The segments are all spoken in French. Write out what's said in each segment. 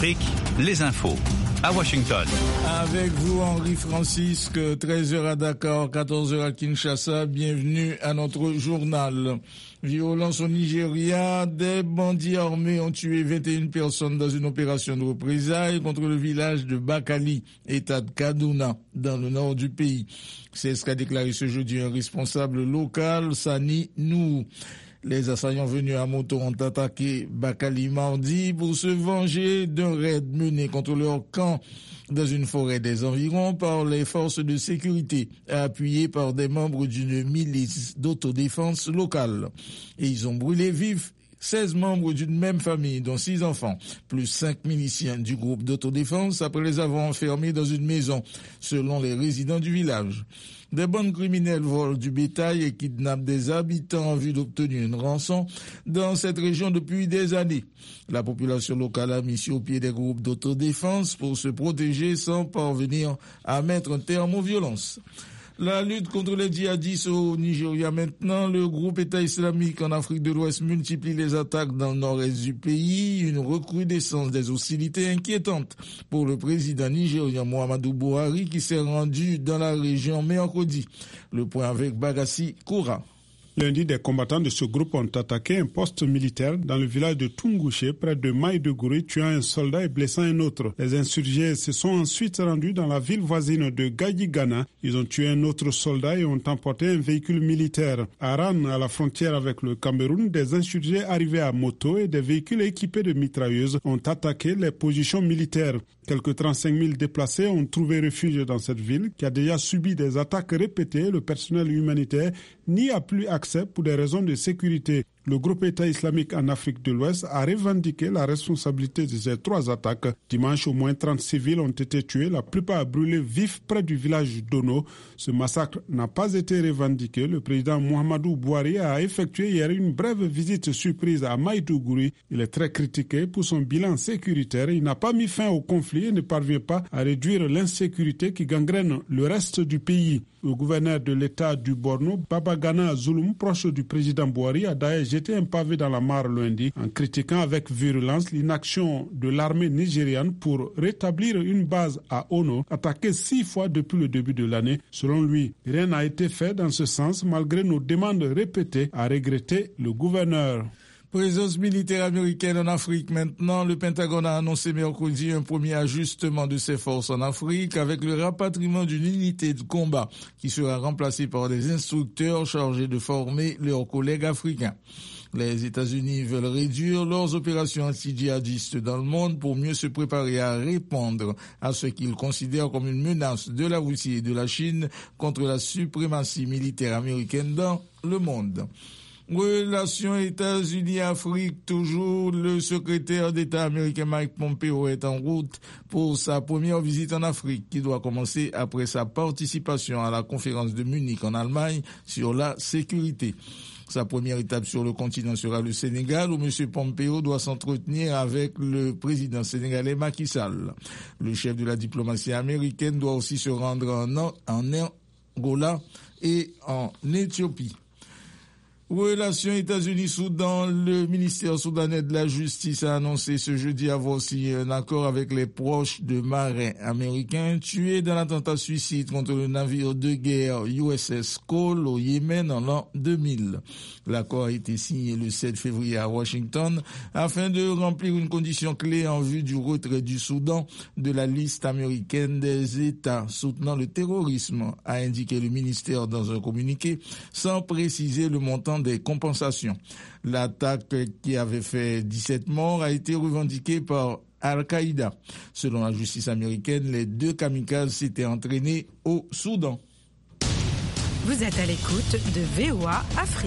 Afrique, les infos. À Washington. Avec vous, Henri Francisque, 13h à Dakar, 14h à Kinshasa. Bienvenue à notre journal. Violence au Nigeria, des bandits armés ont tué 21 personnes dans une opération de représailles contre le village de Bakali, État de Kaduna, dans le nord du pays. C'est ce qu'a déclaré ce jeudi un responsable local, Sani Nou. Les assaillants venus à moto ont attaqué Bakali mardi pour se venger d'un raid mené contre leur camp dans une forêt des environs par les forces de sécurité, appuyées par des membres d'une milice d'autodéfense locale. Et ils ont brûlé vifs 16 membres d'une même famille, dont 6 enfants, plus 5 miliciens du groupe d'autodéfense après les avoir enfermés dans une maison, selon les résidents du village. Des bandes criminelles volent du bétail et kidnappent des habitants en vue d'obtenir une rançon dans cette région depuis des années. La population locale a mis sur pied des groupes d'autodéfense pour se protéger sans parvenir à mettre un terme aux violences. La lutte contre les djihadistes au Nigeria maintenant, le groupe État islamique en Afrique de l'Ouest multiplie les attaques dans le nord-est du pays, une recrudescence des hostilités inquiétante pour le président nigérien Muhammadu Buhari qui s'est rendu dans la région mercredi. Le point avec Bagassi Koura. Lundi, des combattants de ce groupe ont attaqué un poste militaire dans le village de Tungouché, près de Maïdougouri, tuant un soldat et blessant un autre. Les insurgés se sont ensuite rendus dans la ville voisine de Gayigana. Ils ont tué un autre soldat et ont emporté un véhicule militaire. À Aran, à la frontière avec le Cameroun, des insurgés arrivés à moto et des véhicules équipés de mitrailleuses ont attaqué les positions militaires. Quelques 35 000 déplacés ont trouvé refuge dans cette ville qui a déjà subi des attaques répétées. Le personnel humanitaire n'y a plus accès pour des raisons de sécurité. Le groupe État islamique en Afrique de l'Ouest a revendiqué la responsabilité de ces 3 attaques. Dimanche, au moins 30 civils ont été tués, la plupart brûlés vifs près du village d'Ono. Ce massacre n'a pas été revendiqué. Le président Muhammadu Buhari a effectué hier une brève visite surprise à Maïdougouri. Il est très critiqué pour son bilan sécuritaire. Il n'a pas mis fin au conflit et ne parvient pas à réduire l'insécurité qui gangrène le reste du pays. Le gouverneur de l'État du Borno, Babagana Zulum, proche du président Buhari, a d'ailleurs jeté un pavé dans la mare lundi en critiquant avec virulence l'inaction de l'armée nigériane pour rétablir une base à Ono, attaquée 6 fois depuis le début de l'année. Selon lui, rien n'a été fait dans ce sens malgré nos demandes répétées, a regretté le gouverneur. Présence militaire américaine en Afrique maintenant. Le Pentagone a annoncé mercredi un premier ajustement de ses forces en Afrique avec le rapatriement d'une unité de combat qui sera remplacée par des instructeurs chargés de former leurs collègues africains. Les États-Unis veulent réduire leurs opérations anti-djihadistes dans le monde pour mieux se préparer à répondre à ce qu'ils considèrent comme une menace de la Russie et de la Chine contre la suprématie militaire américaine dans le monde. Relations États-Unis-Afrique, toujours le secrétaire d'État américain Mike Pompeo est en route pour sa première visite en Afrique qui doit commencer après sa participation à la conférence de Munich en Allemagne sur la sécurité. Sa première étape sur le continent sera le Sénégal où M. Pompeo doit s'entretenir avec le président sénégalais Macky Sall. Le chef de la diplomatie américaine doit aussi se rendre en Angola et en Éthiopie. Relations États-Unis-Soudan, le ministère soudanais de la Justice a annoncé ce jeudi avoir signé un accord avec les proches de marins américains tués dans l'attentat suicide contre le navire de guerre USS Cole au Yémen en l'an 2000. L'accord a été signé le 7 février à Washington afin de remplir une condition clé en vue du retrait du Soudan de la liste américaine des États soutenant le terrorisme, a indiqué le ministère dans un communiqué sans préciser le montant des compensations. L'attaque qui avait fait 17 morts a été revendiquée par Al-Qaïda. Selon la justice américaine, les 2 kamikazes s'étaient entraînés au Soudan. Vous êtes à l'écoute de VOA Afrique.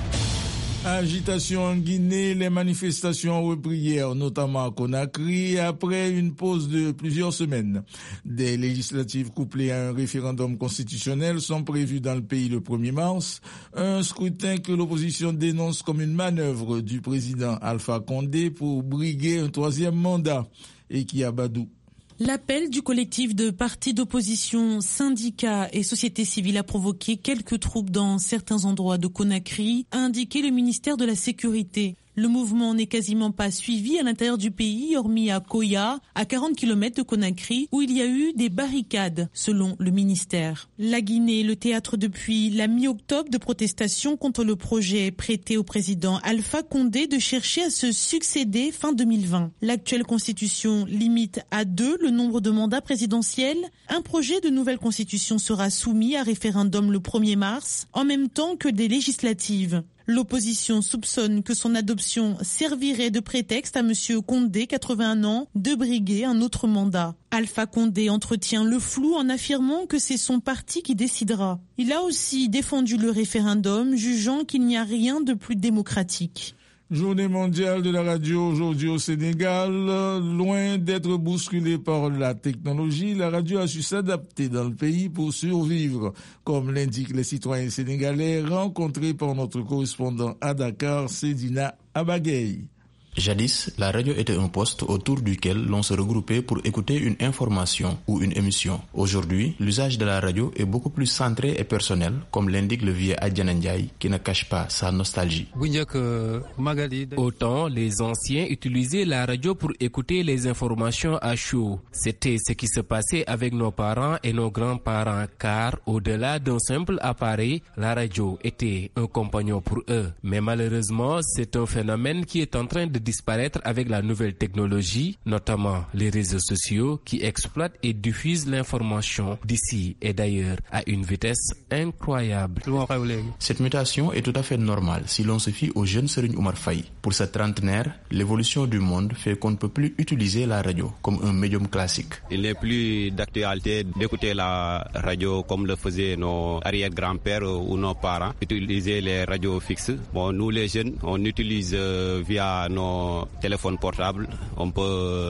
Agitation en Guinée, les manifestations ont repris hier, notamment à Conakry, après une pause de plusieurs semaines. Des législatives couplées à un référendum constitutionnel sont prévues dans le pays le 1er mars, un scrutin que l'opposition dénonce comme une manœuvre du président Alpha Condé pour briguer un 3e mandat. Et qui Abadou. L'appel du collectif de partis d'opposition, syndicats et société civile a provoqué quelques troubles dans certains endroits de Conakry, a indiqué le ministère de la Sécurité. Le mouvement n'est quasiment pas suivi à l'intérieur du pays, hormis à Koya, à 40 km de Conakry, où il y a eu des barricades, selon le ministère. La Guinée est le théâtre depuis la mi-octobre de protestations contre le projet prêté au président Alpha Condé de chercher à se succéder fin 2020. L'actuelle constitution limite à 2 le nombre de mandats présidentiels. Un projet de nouvelle constitution sera soumis à référendum le 1er mars, en même temps que des législatives. L'opposition soupçonne que son adoption servirait de prétexte à M. Condé, 81 ans, de briguer un autre mandat. Alpha Condé entretient le flou en affirmant que c'est son parti qui décidera. Il a aussi défendu le référendum, jugeant qu'il n'y a rien de plus démocratique. Journée mondiale de la radio aujourd'hui au Sénégal. Loin d'être bousculée par la technologie, la radio a su s'adapter dans le pays pour survivre, comme l'indiquent les citoyens sénégalais rencontrés par notre correspondant à Dakar, Sedina Abagay. Jadis, la radio était un poste autour duquel l'on se regroupait pour écouter une information ou une émission. Aujourd'hui, l'usage de la radio est beaucoup plus centré et personnel, comme l'indique le vieux Adjan Ndiaye, qui ne cache pas sa nostalgie. Autant les anciens utilisaient la radio pour écouter les informations à chaud. C'était ce qui se passait avec nos parents et nos grands-parents, car au-delà d'un simple appareil, la radio était un compagnon pour eux. Mais malheureusement, c'est un phénomène qui est en train de disparaître avec la nouvelle technologie, notamment les réseaux sociaux qui exploitent et diffusent l'information d'ici et d'ailleurs à une vitesse incroyable. Cette mutation est tout à fait normale si l'on se fie au jeune Serigne Oumar Faye. Pour ce trentenaire, l'évolution du monde fait qu'on ne peut plus utiliser la radio comme un médium classique. Il n'est plus d'actualité d'écouter la radio comme le faisaient nos arrière-grands-pères ou nos parents, utiliser les radios fixes. Bon, nous les jeunes, on utilise via nos téléphones portables. On peut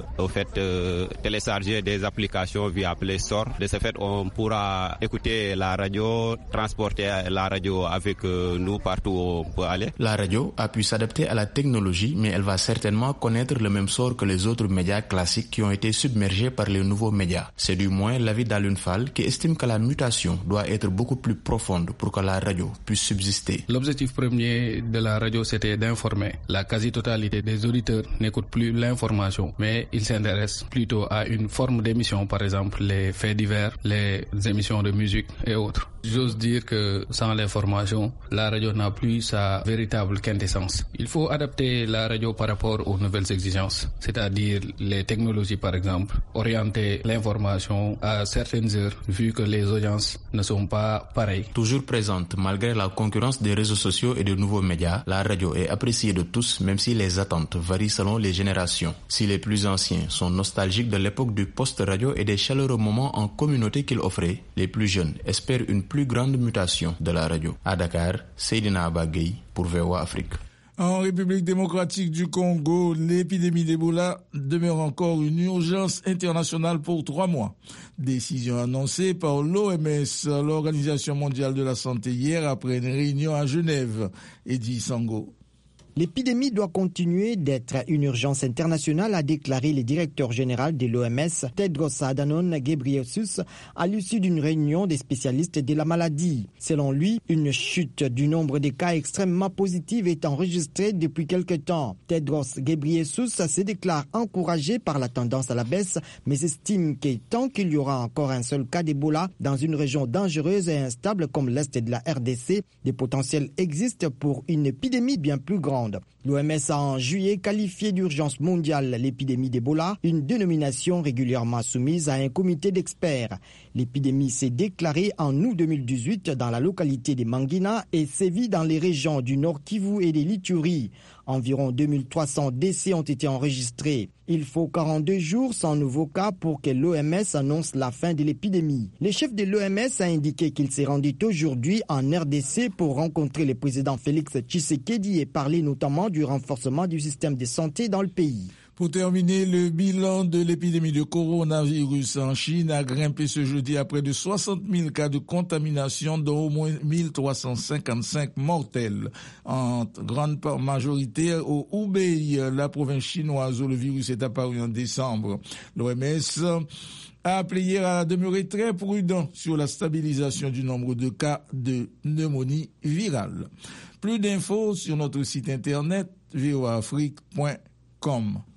télécharger des applications via Play Store. De ce fait, on pourra écouter la radio, transporter la radio avec nous partout où on peut aller. La radio a pu s'adapter à la technologie, mais elle va certainement connaître le même sort que les autres médias classiques qui ont été submergés par les nouveaux médias. C'est du moins l'avis d'Alun Fall qui estime que la mutation doit être beaucoup plus profonde pour que la radio puisse subsister. L'objectif premier de la radio, c'était d'informer. La quasi-totalité des auditeurs n'écoutent plus l'information, mais ils s'intéressent plutôt à une forme d'émission, par exemple les faits divers, les émissions de musique et autres. J'ose dire que sans l'information, la radio n'a plus sa véritable quintessence. Il faut adapter la radio par rapport aux nouvelles exigences, c'est-à-dire les technologies par exemple, orienter l'information à certaines heures vu que les audiences ne sont pas pareilles. Toujours présente malgré la concurrence des réseaux sociaux et de nouveaux médias, la radio est appréciée de tous même si les attentes varient selon les générations. Si les plus anciens sont nostalgiques de l'époque du post-radio et des chaleureux moments en communauté qu'il offrait, les plus jeunes espèrent une plus grande mutation de la radio. À Dakar, Seydina Abagay pour VOA Afrique. En République démocratique du Congo, l'épidémie d'Ebola demeure encore une urgence internationale pour 3 mois. Décision annoncée par l'OMS, l'Organisation mondiale de la santé, hier après une réunion à Genève. Eddy Sango. L'épidémie doit continuer d'être une urgence internationale, a déclaré le directeur général de l'OMS, Tedros Adhanom Ghebreyesus, à l'issue d'une réunion des spécialistes de la maladie. Selon lui, une chute du nombre de cas extrêmement positifs est enregistrée depuis quelque temps. Tedros Ghebreyesus se déclare encouragé par la tendance à la baisse, mais estime que tant qu'il y aura encore un seul cas d'Ebola dans une région dangereuse et instable comme l'Est de la RDC, des potentiels existent pour une épidémie bien plus grande. L'OMS a en juillet qualifié d'urgence mondiale l'épidémie d'Ebola, une dénomination régulièrement soumise à un comité d'experts. L'épidémie s'est déclarée en août 2018 dans la localité de Mangina et sévit dans les régions du Nord Kivu et de l'Ituri. Environ 2300 décès ont été enregistrés. Il faut 42 jours sans nouveau cas pour que l'OMS annonce la fin de l'épidémie. Le chef de l'OMS a indiqué qu'il s'est rendu aujourd'hui en RDC pour rencontrer le président Félix Tshisekedi et parler notamment du renforcement du système de santé dans le pays. Pour terminer, le bilan de l'épidémie de coronavirus en Chine a grimpé ce jeudi à près de 60 000 cas de contamination, dont au moins 1355 mortels. En grande majorité au Hubei, la province chinoise où le virus est apparu en décembre. L'OMS a appelé hier à demeurer très prudent sur la stabilisation du nombre de cas de pneumonie virale. Plus d'infos sur notre site internet voaafrique.com.